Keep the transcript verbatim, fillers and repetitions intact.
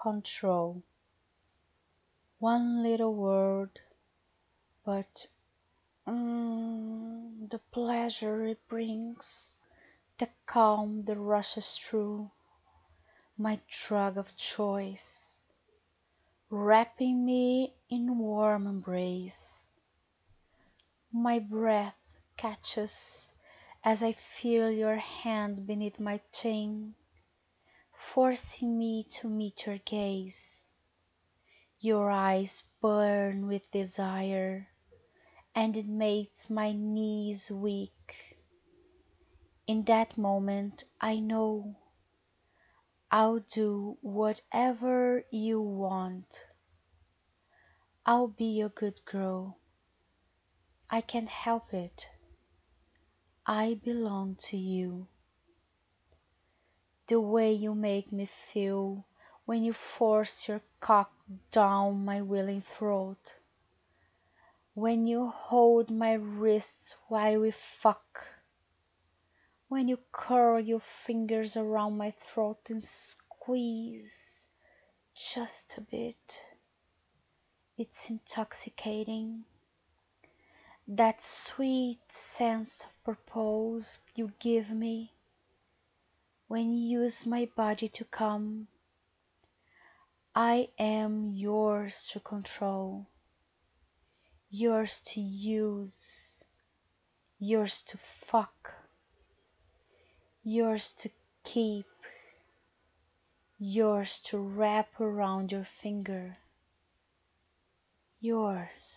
control. One little word, but mm, the pleasure it brings, the calm that rushes through, my drug of choice, wrapping me in warm embrace. My breath catches as I feel your hand beneath my chin, forcing me to meet your gaze. Your eyes burn with desire, and it makes my knees weak. In that moment I know I'll do whatever you want. I'll be a good girl. I can't help it. I belong to you. The way you make me feel when you force your cock down my willing throat, when you hold my wrists while we fuck, when you curl your fingers around my throat and squeeze just a bit. It's intoxicating. That sweet sense of purpose you give me when you use my body to come. I am yours to control, yours to use, yours to fuck, yours to keep, yours to wrap around your finger, yours.